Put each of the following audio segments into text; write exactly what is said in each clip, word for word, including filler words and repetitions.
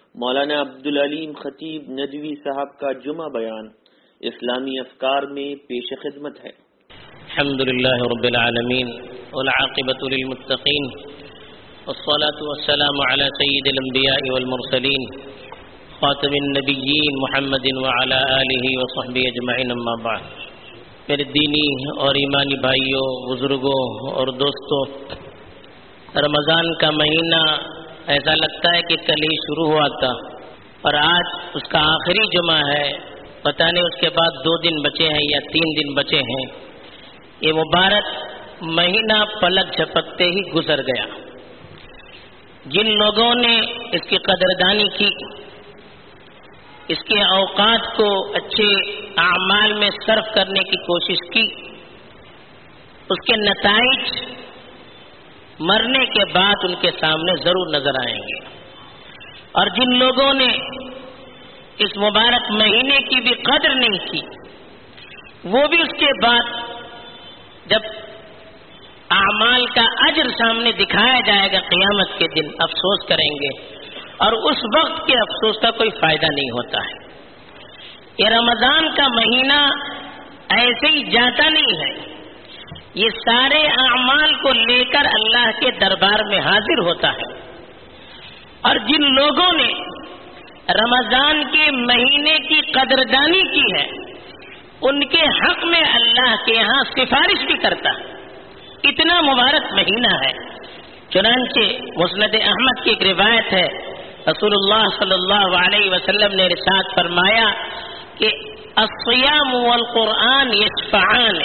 مولانا عبدالعلیم خطیب ندوی صاحب کا جمعہ بیان اسلامی افکار میں پیش خدمت ہے۔ الحمدللہ رب العالمین والعاقبۃ للمتقین والصلاة والسلام علی سید الانبیاء والمرسلین خاتم النبیین محمد وعلی آلہ وصحبہ اجمعین، اما بعد۔ میرے دینی اور ایمانی بھائیوں، بزرگوں اور دوستوں، رمضان کا مہینہ ایسا لگتا ہے کہ کل ہی شروع ہوا تھا اور آج اس کا آخری جمعہ ہے۔ پتہ نہیں اس کے بعد دو دن بچے ہیں یا تین دن بچے ہیں۔ یہ مبارک مہینہ پلک جھپکتے ہی گزر گیا۔ جن لوگوں نے اس کی قدردانی کی، اس کے اوقات کو اچھے اعمال میں صرف کرنے کی کوشش کی، اس کے نتائج مرنے کے بعد ان کے سامنے ضرور نظر آئیں گے۔ اور جن لوگوں نے اس مبارک مہینے کی بھی قدر نہیں کی، وہ بھی اس کے بعد جب اعمال کا اجر سامنے دکھایا جائے گا قیامت کے دن افسوس کریں گے، اور اس وقت کے افسوس کا کوئی فائدہ نہیں ہوتا ہے۔ یہ رمضان کا مہینہ ایسے ہی جاتا نہیں ہے، یہ سارے اعمال کو لے کر اللہ کے دربار میں حاضر ہوتا ہے۔ اور جن لوگوں نے رمضان کے مہینے کی قدردانی کی ہے، ان کے حق میں اللہ کے یہاں سفارش بھی کرتا ہے۔ اتنا مبارک مہینہ ہے۔ چنانچہ مسند احمد کی ایک روایت ہے، رسول اللہ صلی اللہ علیہ وسلم نے ارشاد فرمایا کہ الصیام والقرآن یشفعان،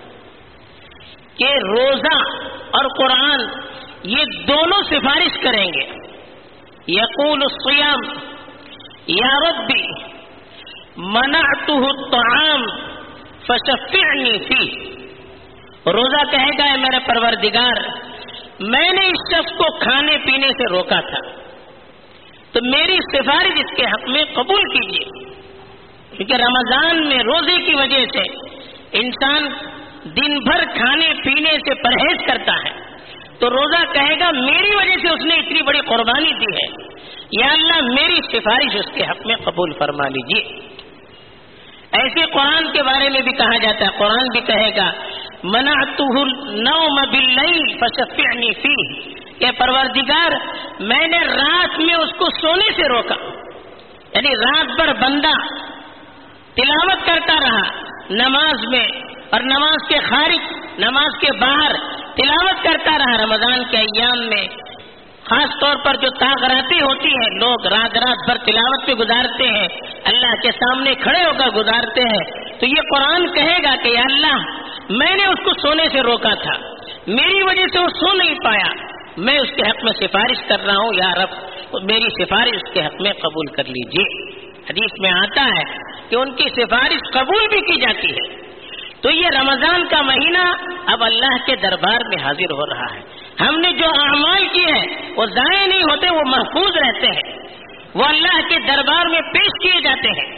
کہ روزہ اور قرآن یہ دونوں سفارش کریں گے۔ یقول الصیام یا ربی منعتہ الطعام فشفعنی فیہ، روزہ کہے گا اے میرے پروردگار، میں نے اس شخص کو کھانے پینے سے روکا تھا، تو میری سفارش اس کے حق میں قبول کیجیے۔ کیونکہ رمضان میں روزے کی وجہ سے انسان دن بھر کھانے پینے سے پرہیز کرتا ہے، تو روزہ کہے گا میری وجہ سے اس نے اتنی بڑی قربانی دی ہے، یا اللہ میری سفارش اس کے حق میں قبول فرما لیجیے۔ ایسے قرآن کے بارے میں بھی کہا جاتا ہے، قرآن بھی کہے گا منعتہ النوم باللیل فشفعنی فیہ، کہ پروردگار میں نے رات میں اس کو سونے سے روکا، یعنی رات بھر بندہ تلاوت کرتا رہا نماز میں اور نماز کے خارج، نماز کے باہر تلاوت کرتا رہا رمضان کے ایام میں۔ خاص طور پر جو تاغراتی ہوتی ہیں، لوگ رات رات بھر تلاوت پہ گزارتے ہیں، اللہ کے سامنے کھڑے ہو کر گزارتے ہیں، تو یہ قرآن کہے گا کہ یا اللہ میں نے اس کو سونے سے روکا تھا، میری وجہ سے وہ سو نہیں پایا، میں اس کے حق میں سفارش کر رہا ہوں، یا رب میری سفارش اس کے حق میں قبول کر لیجیے۔ حدیث میں آتا ہے کہ ان کی سفارش قبول بھی کی جاتی ہے۔ تو یہ رمضان کا مہینہ اب اللہ کے دربار میں حاضر ہو رہا ہے۔ ہم نے جو اعمال کیے ہیں وہ ضائع نہیں ہوتے، وہ محفوظ رہتے ہیں، وہ اللہ کے دربار میں پیش کیے جاتے ہیں۔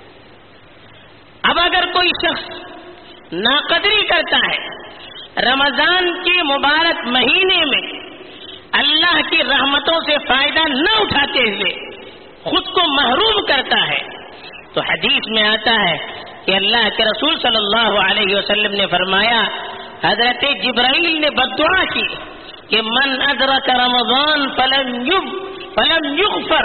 اب اگر کوئی شخص ناقدری کرتا ہے، رمضان کے مبارک مہینے میں اللہ کی رحمتوں سے فائدہ نہ اٹھاتے ہوئے خود کو محروم کرتا ہے، تو حدیث میں آتا ہے کہ اللہ کے رسول صلی اللہ علیہ وسلم نے فرمایا، حضرت جبرائیل نے بددعا کی کہ من ادرک رمضان فلم یغ فلم یغفر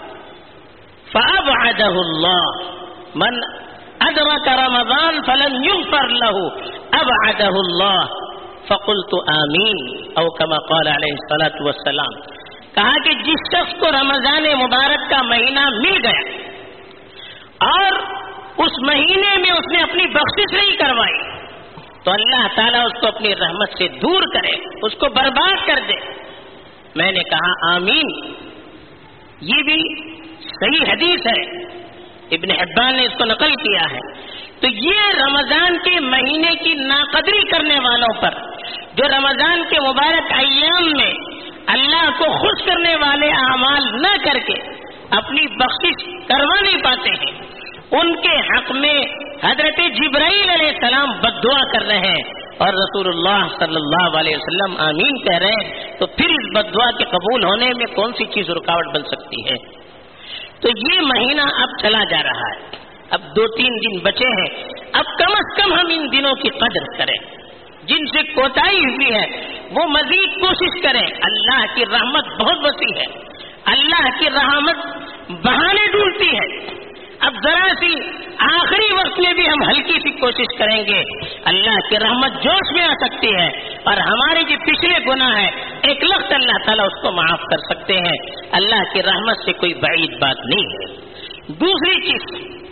فابعدہ اللہ، من ادرک رمضان فلم یغفر له ابعدہ اللہ، فقلت آمین، او کما قال علیہ الصلاۃ والسلام۔ کہا کہ جس شخص کو رمضان مبارک کا مہینہ مل گیا اور اس مہینے میں اس نے اپنی بخشش نہیں کروائی، تو اللہ تعالیٰ اس کو اپنی رحمت سے دور کرے، اس کو برباد کر دے۔ میں نے کہا آمین۔ یہ بھی صحیح حدیث ہے، ابن حبان نے اس کو نقل کیا ہے۔ تو یہ رمضان کے مہینے کی ناقدری کرنے والوں پر، جو رمضان کے مبارک ایام میں اللہ کو خوش کرنے والے اعمال نہ کر کے اپنی بخشش کروا نہیں پاتے ہیں، ان کے حق میں حضرت جبرائیل علیہ السلام بددعا کر رہے ہیں اور رسول اللہ صلی اللہ علیہ وسلم آمین کہہ رہے ہیں، تو پھر اس بددعا کے قبول ہونے میں کون سی چیز رکاوٹ بن سکتی ہے؟ تو یہ مہینہ اب چلا جا رہا ہے، اب دو تین دن بچے ہیں، اب کم از کم ہم ان دنوں کی قدر کریں، جن سے کوتاہی ہوئی ہے وہ مزید کوشش کریں۔ اللہ کی رحمت بہت وسیع ہے، اللہ کی رحمت بہانے ڈھونڈتی ہے۔ اب ذرا سی آخری وقت میں بھی ہم ہلکی سی کوشش کریں گے، اللہ کی رحمت جوش میں آ سکتی ہے، اور ہمارے جو پچھلے گناہ ہیں ایک لخت اللہ تعالیٰ اس کو معاف کر سکتے ہیں۔ اللہ کی رحمت سے کوئی بعید بات نہیں ہے۔ دوسری چیز،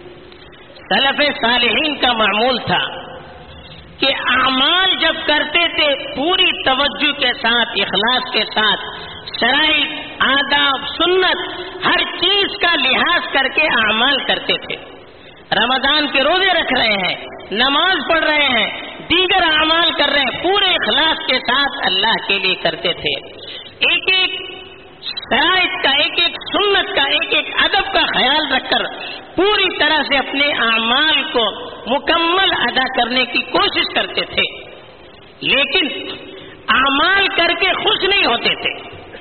سلف صالحین کا معمول تھا کہ اعمال جب کرتے تھے پوری توجہ کے ساتھ، اخلاص کے ساتھ، شرائط، آداب، سنت، ہر چیز کا لحاظ کر کے اعمال کرتے تھے۔ رمضان کے روزے رکھ رہے ہیں، نماز پڑھ رہے ہیں، دیگر اعمال کر رہے ہیں، پورے اخلاص کے ساتھ اللہ کے لیے کرتے تھے۔ ایک ایک شرائط کا، ایک ایک سنت کا، ایک ایک ادب کا خیال رکھ کر پوری طرح سے اپنے اعمال کو مکمل ادا کرنے کی کوشش کرتے تھے، لیکن اعمال کر کے خوش نہیں ہوتے تھے۔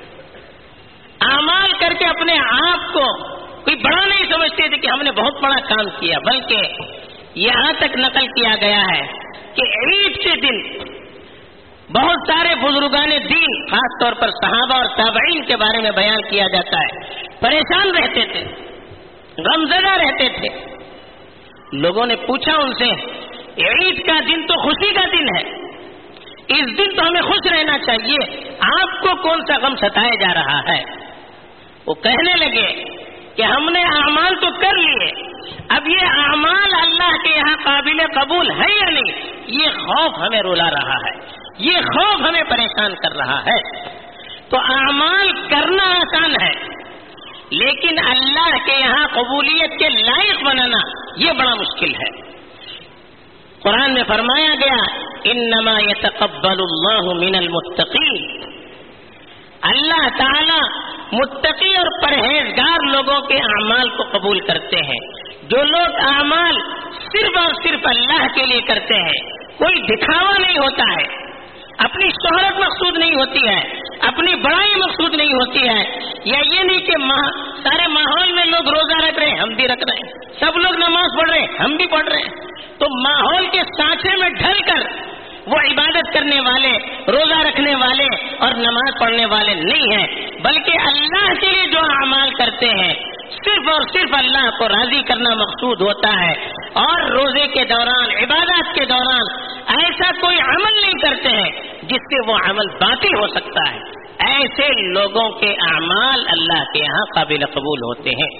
اعمال کر کے اپنے آپ کو کوئی بڑا نہیں سمجھتے تھے کہ ہم نے بہت بڑا کام کیا، بلکہ یہاں تک نقل کیا گیا ہے کہ عید کے دن بہت سارے بزرگان دین، خاص طور پر صحابہ اور تابعین کے بارے میں بیان کیا جاتا ہے، پریشان رہتے تھے، غمزدہ رہتے تھے۔ لوگوں نے پوچھا ان سے، عید کا دن تو خوشی کا دن ہے، اس دن تو ہمیں خوش رہنا چاہیے، آپ کو کون سا غم ستائے جا رہا ہے؟ وہ کہنے لگے کہ ہم نے اعمال تو کر لیے، اب یہ اعمال اللہ کے یہاں قابل قبول ہے یا نہیں، یہ خوف ہمیں رلا رہا ہے، یہ خوف ہمیں پریشان کر رہا ہے۔ تو اعمال کرنا آسان ہے، لیکن اللہ کے یہاں قبولیت کے لائق بنانا یہ بڑا مشکل ہے۔ قرآن میں فرمایا گیا، انما یتقبل اللہ من المتقین، اللہ تعالی متقی اور پرہیزگار لوگوں کے اعمال کو قبول کرتے ہیں۔ جو لوگ اعمال صرف اور صرف اللہ کے لیے کرتے ہیں، کوئی دکھاوا نہیں ہوتا ہے، اپنی شہرت مقصود نہیں ہوتی ہے، اپنی بڑائی مقصود نہیں ہوتی ہے، یا یہ نہیں کہ سارے ماحول میں لوگ روزہ رکھ رہے ہیں ہم بھی رکھ رہے ہیں، سب لوگ نماز پڑھ رہے ہیں ہم بھی پڑھ رہے ہیں، تو ماحول کے سانچے میں ڈھل کر وہ عبادت کرنے والے، روزہ رکھنے والے اور نماز پڑھنے والے نہیں ہیں، بلکہ اللہ کے لیے جو اعمال کرتے ہیں صرف اور صرف اللہ کو راضی کرنا مقصود ہوتا ہے، اور روزے کے دوران، عبادات کے دوران ایسا کوئی عمل نہیں کرتے ہیں جس سے وہ عمل باطل ہو سکتا ہے۔ ایسے لوگوں کے اعمال اللہ کے یہاں قابل قبول ہوتے ہیں۔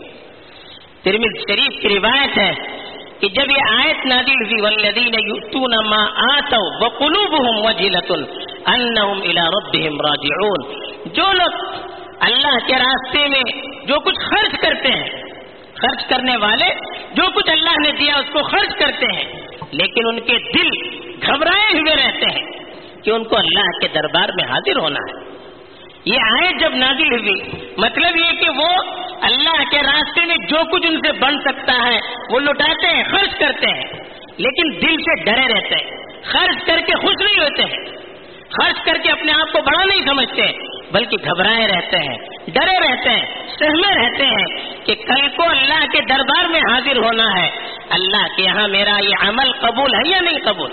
ترمذی شریف کی روایت ہے کہ جب یہ آیت نازل ہوئی، والذین یؤتون ما آتوا وقلوبهم وجلۃ انہم الی ربہم راجعون، جو لوگ اللہ کے راستے میں جو کچھ خرچ کرتے ہیں، خرچ کرنے والے جو کچھ اللہ نے دیا اس کو خرچ کرتے ہیں، لیکن ان کے دل گھبرائے ہوئے رہتے ہیں کہ ان کو اللہ کے دربار میں حاضر ہونا ہے۔ یہ آیت جب نازل ہوئی، مطلب یہ کہ وہ اللہ کے راستے میں جو کچھ ان سے بن سکتا ہے وہ لٹاتے ہیں، خرچ کرتے ہیں، لیکن دل سے ڈرے رہتے ہیں، خرچ کر کے خوش نہیں ہوتے ہیں، خرچ کر کے اپنے آپ کو بڑا نہیں سمجھتے، بلکہ گھبرائے رہتے ہیں، ڈرے رہتے ہیں، سہمے رہتے ہیں کہ کل کو اللہ کے دربار میں حاضر ہونا ہے، اللہ کے یہاں میرا یہ عمل قبول ہے یا نہیں قبول۔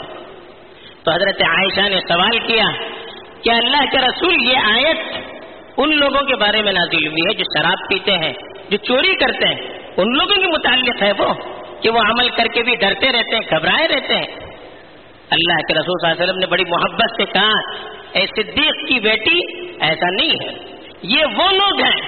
تو حضرت عائشہ نے سوال کیا کہ اللہ کے رسول، یہ آیت ان لوگوں کے بارے میں نازل ہوئی ہے جو شراب پیتے ہیں، جو چوری کرتے ہیں، ان لوگوں کے متعلق ہے وہ کہ وہ عمل کر کے بھی ڈرتے رہتے ہیں، گھبرائے رہتے ہیں۔ اللہ کے رسول صلی اللہ علیہ وسلم نے بڑی محبت سے کہا، اے صدیق کی بیٹی، ایسا نہیں ہے، یہ وہ لوگ ہیں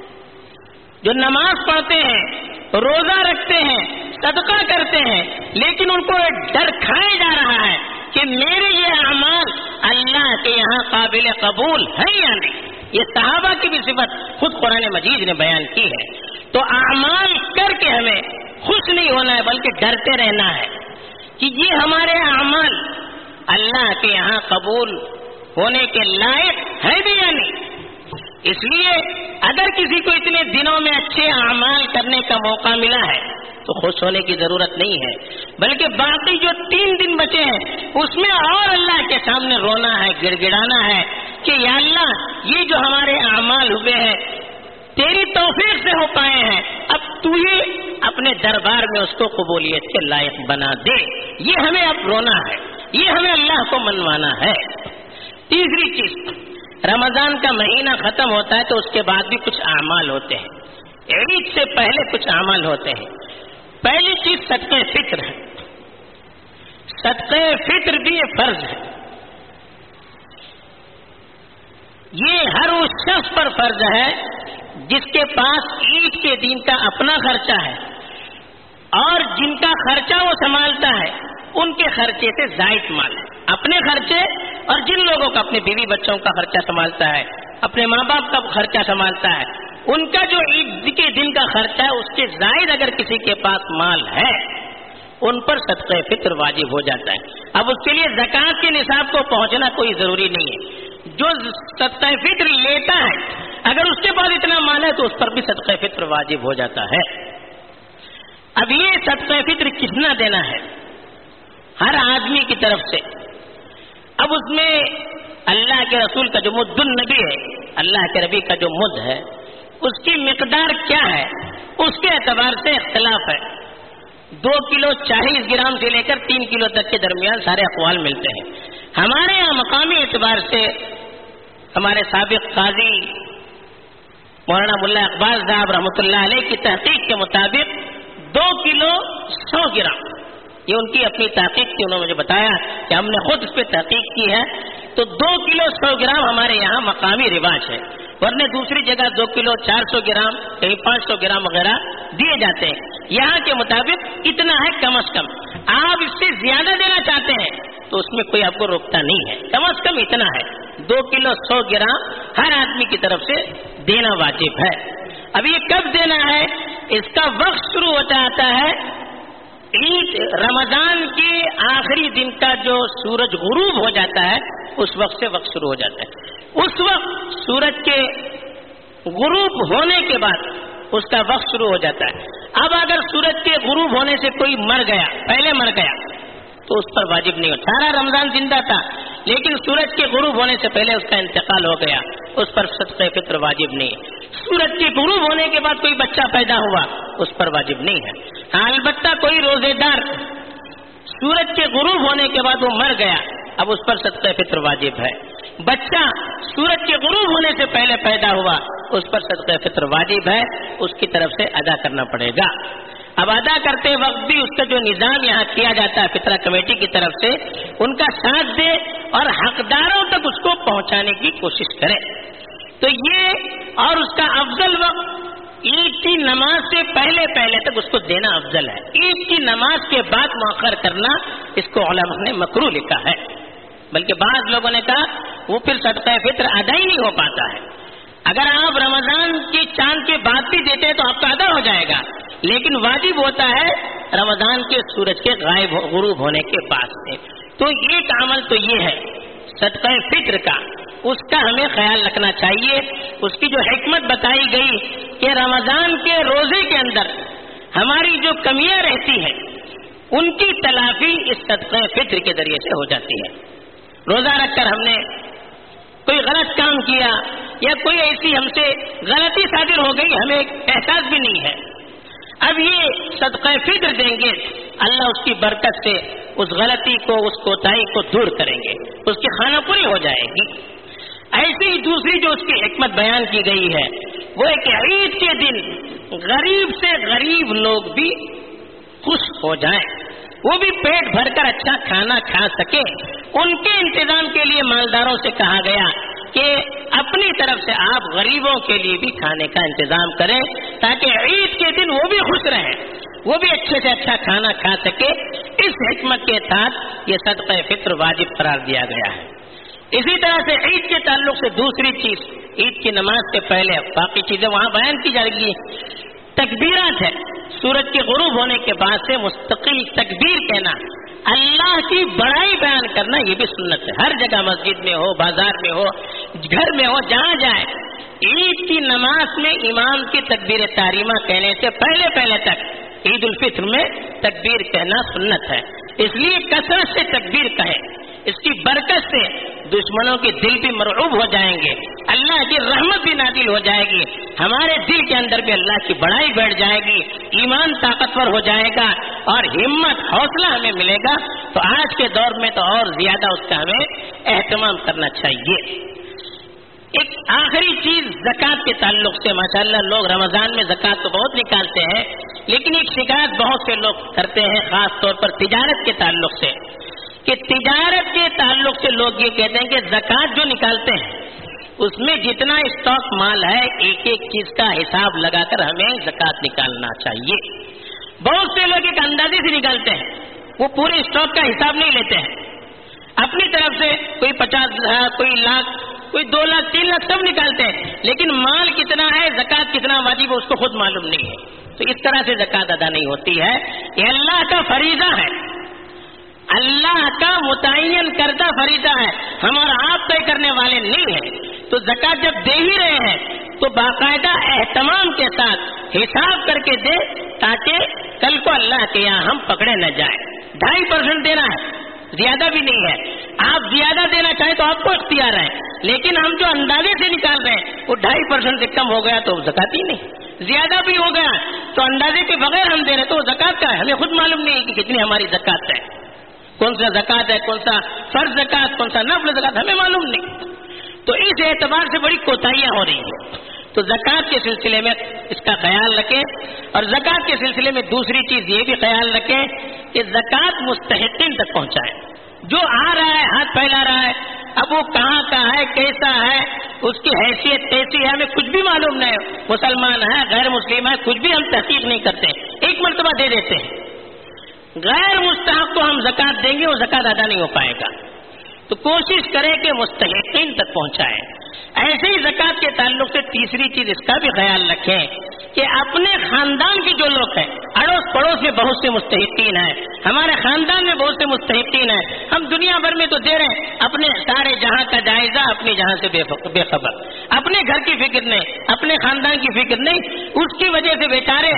جو نماز پڑھتے ہیں، روزہ رکھتے ہیں، صدقہ کرتے ہیں، لیکن ان کو ڈر کھائے جا رہا ہے کہ میرے یہ اعمال اللہ کے یہاں قابل قبول ہے یا نہیں۔ یہ صحابہ کی بھی صفت خود قرآن مجید نے بیان کی ہے۔ تو اعمال کر کے ہمیں خوش نہیں ہونا ہے، بلکہ ڈرتے رہنا ہے کہ یہ ہمارے اعمال اللہ کے یہاں قبول ہونے کے لائق ہے بھی یا نہیں۔ اس لیے اگر کسی کو اتنے دنوں میں اچھے اعمال کرنے کا موقع ملا ہے تو خوش ہونے کی ضرورت نہیں ہے، بلکہ باقی جو تین دن بچے ہیں اس میں اور اللہ کے سامنے رونا ہے، گڑ گڑانا ہے کہ یا اللہ، یہ جو ہمارے اعمال ہوئے ہیں تیری توفیق سے ہو پائے ہیں، اب تو یہ اپنے دربار میں اس کو قبولیت کے لائق بنا دے. یہ ہمیں اب رونا ہے, یہ ہمیں اللہ کو منوانا ہے. تیسری چیز, رمضان کا مہینہ ختم ہوتا ہے تو اس کے بعد بھی کچھ اعمال ہوتے ہیں. عید سے پہلے کچھ اعمال ہوتے ہیں. پہلی چیز صدقہ فطر ہے. صدقہ فطر بھی یہ فرض ہے. یہ ہر اس شخص پر فرض ہے جس کے پاس عید کے دن کا اپنا خرچہ ہے اور جن کا خرچہ وہ سنبھالتا ہے ان کے خرچے سے زائد مال ہے. اپنے خرچے اور جن لوگوں کا اپنے بیوی بچوں کا خرچہ سنبھالتا ہے, اپنے ماں باپ کا خرچہ سنبھالتا ہے, ان کا جو عید کے دن کا خرچہ ہے اس کے زائد اگر کسی کے پاس مال ہے ان پر صدقہ فطر واجب ہو جاتا ہے. اب اس کے لیے زکوٰۃ کے نصاب کو پہنچنا کوئی ضروری نہیں ہے. جو صدقہ فطر لیتا ہے اگر اس کے پاس اتنا مال ہے تو اس پر بھی صدقہ فطر واجب ہو جاتا ہے. اب یہ صدقہ فطر کتنا دینا ہے؟ ہر آدمی کی طرف سے. اب اس میں اللہ کے رسول کا جو مد النبی ہے, اللہ کے نبی کا جو مد ہے, اس کی مقدار کیا ہے اس کے اعتبار سے اختلاف ہے. دو کلو چالیس گرام سے لے کر تین کلو تک کے درمیان سارے اقوال ملتے ہیں. ہمارے یہاں مقامی اعتبار سے ہمارے سابق قاضی مولانا ملا اقبال صاحب رحمۃ اللہ علیہ کی تحقیق کے مطابق دو کلو سو گرام, یہ ان کی اپنی تحقیق تھی, انہوں نے مجھے بتایا کہ ہم نے خود اس پہ تحقیق کی ہے, تو دو کلو سو گرام ہمارے یہاں مقامی رواج ہے. ورنہ دوسری جگہ دو کلو چار سو گرام کہیں پانچ سو گرام وغیرہ دیے جاتے ہیں. یہاں کے مطابق اتنا ہے کم از کم. آپ اس سے زیادہ دینا چاہتے ہیں تو اس میں کوئی آپ کو روکتا نہیں ہے, کم از کم اتنا ہے, دو کلو سو گرام ہر آدمی کی طرف سے دینا واجب ہے. اب یہ کب دینا ہے؟ اس کا وقت شروع ہوتا آتا ہے عید رمضان کے آخری دن کا جو سورج غروب ہو جاتا ہے اس وقت سے وقت شروع ہو جاتا ہے. اس وقت سورج کے غروب ہونے کے بعد اس کا وقت شروع ہو جاتا ہے. اب اگر سورج کے غروب ہونے سے کوئی مر گیا, پہلے مر گیا, تو اس پر واجب نہیں ہو. سارا رمضان زندہ تھا لیکن سورج کے غروب ہونے سے پہلے اس کا انتقال ہو گیا, اس پر صدقہ فطر واجب نہیں ہے. سورج کے غروب ہونے کے بعد کوئی بچہ پیدا ہوا اس پر واجب نہیں ہے. ہاں البتہ کوئی روزے دار سورج کے غروب ہونے کے بعد وہ مر گیا, اب اس پر صدقہ فطر واجب ہے. بچہ سورج کے غروب ہونے سے پہلے پیدا ہوا اس پر صدقہ فطر واجب ہے, اس کی طرف سے ادا کرنا پڑے گا. اب ادا کرتے وقت بھی اس کا جو نظام یہاں کیا جاتا ہے فطرہ کمیٹی کی طرف سے, ان کا ساتھ دے اور حقداروں تک اس کو پہنچانے کی کوشش کرے. تو یہ اور اس کا افضل وقت عید کی نماز سے پہلے پہلے تک اس کو دینا افضل ہے. عید کی نماز کے بعد مؤخر کرنا اس کو علماء نے مکروہ لکھا ہے. بلکہ بعض لوگوں نے کہا وہ پھر صدقہ فطر ادا ہی نہیں ہو پاتا ہے. اگر آپ رمضان کے چاند کے بعد بھی دیتے ہیں تو آپ کا ادا ہو جائے گا, لیکن واجب ہوتا ہے رمضان کے سورج کے غائب غروب ہونے کے بعد سے. تو ایک عمل تو یہ ہے صدقہ فطر کا, اس کا ہمیں خیال رکھنا چاہیے. اس کی جو حکمت بتائی گئی کہ رمضان کے روزے کے اندر ہماری جو کمیاں رہتی ہیں ان کی تلافی اس صدقہ فطر کے ذریعے سے ہو جاتی ہے. روزہ رکھ کر ہم نے کوئی غلط کام کیا یا کوئی ایسی ہم سے غلطی صادر ہو گئی, ہمیں احساس بھی نہیں ہے. اب یہ صدقہ فطر دیں گے, اللہ اس کی برکت سے اس غلطی کو, اس کوتاہی کو دور کریں گے, اس کی خانہ پوری ہو جائے گی. ایسی ہی دوسری جو اس کی حکمت بیان کی گئی ہے وہ ہے کہ عید کے دن غریب سے غریب لوگ بھی خوش ہو جائیں, وہ بھی پیٹ بھر کر اچھا کھانا کھا سکے. ان کے انتظام کے لیے مالداروں سے کہا گیا کہ اپنی طرف سے آپ غریبوں کے لیے بھی کھانے کا انتظام کریں تاکہ عید کے دن وہ بھی خوش رہیں, وہ بھی اچھے سے اچھا کھانا کھا سکے. اس حکمت کے تحت یہ صدقہ فطر واجب قرار دیا گیا ہے. اسی طرح سے عید کے تعلق سے دوسری چیز, عید کی نماز سے پہلے باقی چیزیں وہاں بیان کی جائے گی, تکبیرات ہے. سورج کے غروب ہونے کے بعد سے مستقل تکبیر کہنا, اللہ کی بڑائی بیان کرنا, یہ بھی سنت ہے. ہر جگہ مسجد میں ہو, بازار میں ہو, گھر میں ہو, جہاں جائے عید کی نماز میں امام کی تکبیر تحریمہ کہنے سے پہلے پہلے تک عید الفطر میں تکبیر کہنا سنت ہے. اس لیے کثرت سے تکبیر کہیں, اس کی برکت سے دشمنوں کے دل بھی مرعوب ہو جائیں گے، اللہ کی رحمت بھی نازل ہو جائے گی، ہمارے دل کے اندر بھی اللہ کی بڑائی بیٹھ جائے گی، ایمان طاقتور ہو جائے گا اور ہمت حوصلہ ہمیں ملے گا۔ تو آج کے دور میں تو اور زیادہ اس کا ہمیں اہتمام کرنا چاہیے۔ ایک آخری چیز زکوٰۃ کے تعلق سے، ماشاءاللہ لوگ رمضان میں زکوٰۃ تو بہت نکالتے ہیں، لیکن ایک شکایت بہت سے لوگ کرتے ہیں خاص طور پر تجارت کے تعلق سے، کہ تجارت کے تعلق سے لوگ یہ کہتے ہیں کہ زکوٰۃ جو نکالتے ہیں اس میں جتنا اسٹاک مال ہے ایک ایک چیز کا حساب لگا کر ہمیں زکوٰۃ نکالنا چاہیے۔ بہت سے لوگ ایک اندازے سے نکالتے ہیں، وہ پورے اسٹاک کا حساب نہیں لیتے ہیں، اپنی طرف سے کوئی پچاس ہزار، کوئی لاکھ، کوئی دو لاکھ، تین لاکھ سب نکالتے ہیں، لیکن مال کتنا ہے، زکوٰۃ کتنا واجب ہے اس کو خود معلوم نہیں ہے۔ تو اس طرح سے زکوٰۃ ادا نہیں ہوتی ہے، یہ اللہ کا فریضہ ہے، اللہ کا متعین کردہ فریضہ ہے، ہم اور آپ طے کرنے والے نہیں ہیں۔ تو زکوٰۃ جب دے ہی رہے ہیں تو باقاعدہ اہتمام کے ساتھ حساب کر کے دے، تاکہ کل کو اللہ کے یہاں ہم پکڑے نہ جائیں۔ ڈھائی پرسنٹ دینا ہے، زیادہ بھی نہیں ہے، آپ زیادہ دینا چاہیں تو آپ کو اختیار ہے، لیکن ہم جو اندازے سے نکال رہے ہیں وہ ڈھائی پرسنٹ سے کم ہو گیا تو زکوٰۃ ہی نہیں، زیادہ بھی ہو گیا تو اندازے کے بغیر ہم دے رہے تو وہ زکوٰۃ کا ہے، ہمیں خود معلوم نہیں ہے کہ کتنی ہماری زکوٰۃ ہے، کون سا زکوٰۃ ہے، کون سا فرض زکوٰۃ، کون سا نفل زکوٰۃ، ہمیں معلوم نہیں۔ تو اس اعتبار سے بڑی کوتاہیاں ہو رہی ہیں۔ تو زکوٰۃ کے سلسلے میں اس کا خیال رکھیں، اور زکوٰۃ کے سلسلے میں دوسری چیز یہ بھی خیال رکھیں کہ زکوٰۃ مستحقین تک پہنچائیں۔ جو آ رہا ہے ہاتھ پھیلا رہا ہے، اب وہ کہاں کا ہے، کیسا ہے، اس کی حیثیت کیسی ہے، ہمیں کچھ بھی معلوم نہیں، مسلمان ہے غیر مسلم ہے کچھ بھی ہم تحقیق نہیں کرتے، ایک مرتبہ دے دیتے ہیں، غیر مستحق کو ہم زکوٰۃ دیں گے وہ زکوٰۃ ادا نہیں ہو پائے گا۔ تو کوشش کریں کہ مستحقین تک پہنچائیں۔ ایسے ہی زکوٰۃ کے تعلق سے تیسری چیز اس کا بھی خیال رکھیں کہ اپنے خاندان کے جو لوگ ہیں، اڑوس پڑوس میں بہت سے مستحقین ہیں، ہمارے خاندان میں بہت سے مستحقین ہیں، ہم دنیا بھر میں تو دے رہے ہیں، اپنے سارے جہاں کا جائزہ اپنے جہاں سے بے خبر، اپنے گھر کی فکر نہیں، اپنے خاندان کی فکر نہیں، اس کی وجہ سے بیچارے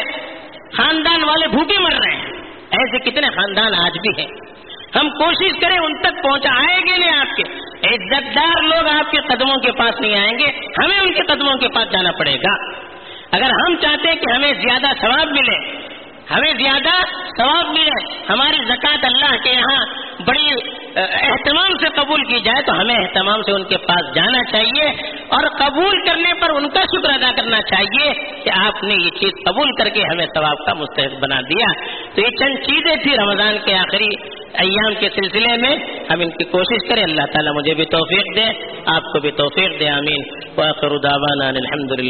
خاندان والے بھوکے مر رہے ہیں۔ ایسے کتنے خاندان آج بھی ہیں، ہم کوشش کریں ان تک پہنچا، آئیں گے نہیں آپ کے عزت دار لوگ آپ کے قدموں کے پاس نہیں آئیں گے، ہمیں ان کے قدموں کے پاس جانا پڑے گا۔ اگر ہم چاہتے ہیں کہ ہمیں زیادہ ثواب ملے، ہمیں زیادہ ثواب ملے، ہماری زکوٰۃ اللہ کے یہاں بڑی اہتمام سے قبول کی جائے، تو ہمیں اہتمام سے ان کے پاس جانا چاہیے اور قبول کرنے پر ان کا شکر ادا کرنا چاہیے کہ آپ نے یہ چیز قبول کر کے ہمیں ثواب کا مستحق بنا دیا۔ تو یہ چند چیزیں تھی رمضان کے آخری ایام کے سلسلے میں، ہم ان کی کوشش کریں، اللہ تعالیٰ مجھے بھی توفیق دے، آپ کو بھی توفیق دے، آمین۔ وآخر دعوانا الحمدللہ۔